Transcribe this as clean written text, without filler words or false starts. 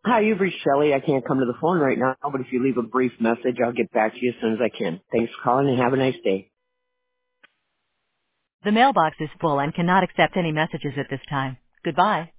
Hi, you've reached Shelley. I can't come to the phone right now, but if you leave a brief message, I'll get back to you as soon as I can. Thanks for calling and have a nice day. The mailbox is full and cannot accept any messages at this time. Goodbye.